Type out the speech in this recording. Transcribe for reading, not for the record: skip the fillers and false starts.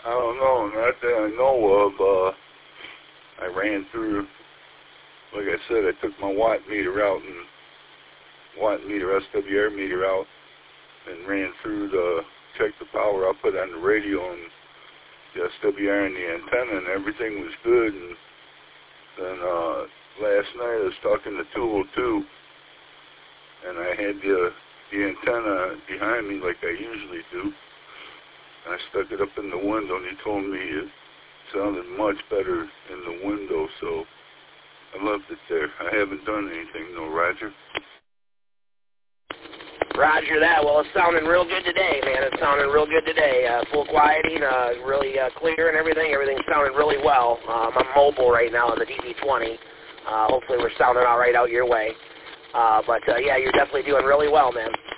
don't know. Not that I know of. I ran through, like I said, I took my watt meter out and SWR meter out and ran through to check the power output on the radio and the SWR and the antenna, and everything was good. And then last night I was talking to 202, and I had the antenna behind me like I usually do. And I stuck it up in the window, and he told me it sounded much better in the window, so I loved it there. I haven't done anything, no, Roger. Roger that. Well, it's sounding real good today, man. It's sounding real good today. Full quieting, really clear and everything. Everything's sounding really well. I'm mobile right now on the DB20. Hopefully we're sounding all right out your way. But yeah, you're definitely doing really well, man.